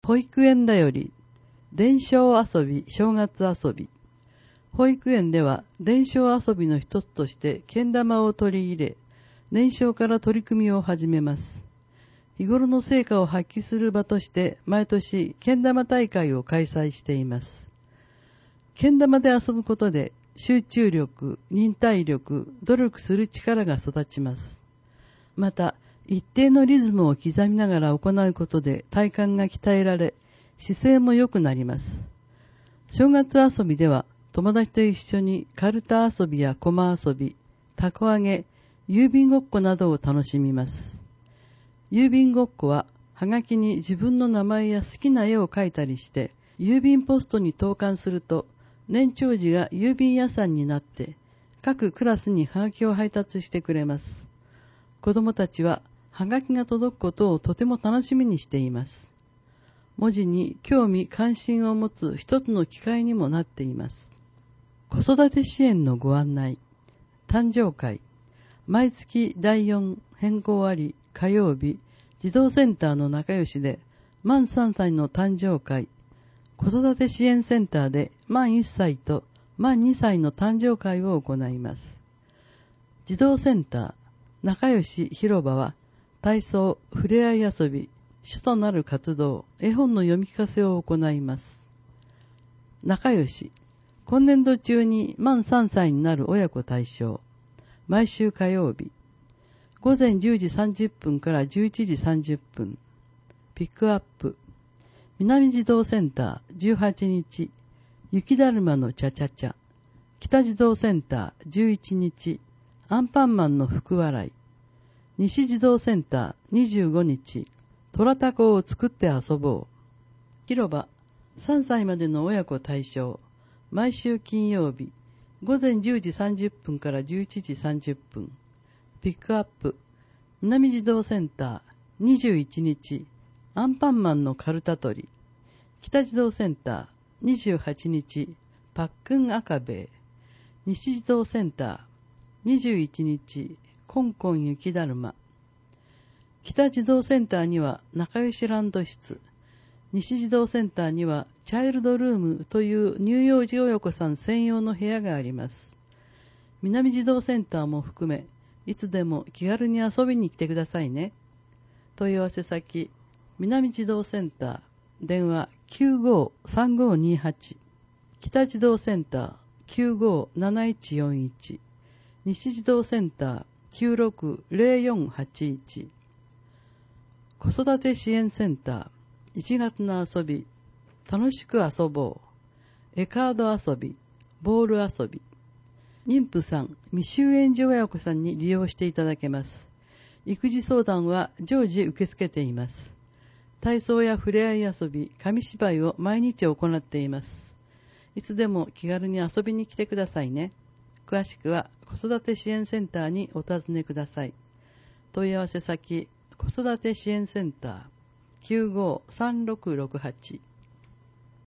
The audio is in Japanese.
保育園だより、伝承遊び、正月遊び。保育園では伝承遊びの一つとしてけん玉を取り入れ、年少から取り組みを始めます。日頃の成果を発揮する場として毎年けん玉大会を開催しています。けん玉で遊ぶことで集中力、忍耐力、努力する力が育ちます。また、一定のリズムを刻みながら行うことで体幹が鍛えられ、姿勢も良くなります。正月遊びでは友達と一緒にカルタ遊びやコマ遊び、たこ揚げ、郵便ごっこなどを楽しみます。郵便ごっこははがきに自分の名前や好きな絵を描いたりして郵便ポストに投函すると、年長児が郵便屋さんになって各クラスにはがきを配達してくれます。子供たちははがきが届くことをとても楽しみにしています。文字に興味関心を持つ一つの機会にもなっています。子育て支援のご案内。誕生会。毎月第4変更あり火曜日、児童センターの仲良しで満3歳の誕生会、子育て支援センターで満1歳と満2歳の誕生会を行います。児童センター仲良し広場は体操、ふれあい遊び、主となる活動、絵本の読み聞かせを行います。仲良し、今年度中に満3歳になる親子対象、毎週火曜日、午前10時30分から11時30分、ピックアップ、南児童センター18日、雪だるまのチャチャチャ、北児童センター11日、アンパンマンの福笑い、西児童センター25日、トラタコを作って遊ぼう。広場、3歳までの親子対象、毎週金曜日、午前10時30分から11時30分、ピックアップ、南児童センター21日、アンパンマンのカルタ取り、北児童センター28日、パックン赤べえ、西児童センター21日、コンコン雪だるま。北児童センターには仲良しランド室、西児童センターにはチャイルドルームという乳幼児親子さん専用の部屋があります。南児童センターも含め、いつでも気軽に遊びに来てくださいね。問い合わせ先、南児童センター、電話 95-3528、北児童センター 95-7141、西児童センター 96-0481、子育て支援センター、1月の遊び、楽しく遊ぼう、絵カード遊び、ボール遊び、妊婦さん、未就園児親子さんに利用していただけます。育児相談は常時受け付けています。体操やふれあい遊び、紙芝居を毎日行っています。いつでも気軽に遊びに来てくださいね。詳しくは子育て支援センターにお尋ねください。問い合わせ先、子育て支援センター 95-3668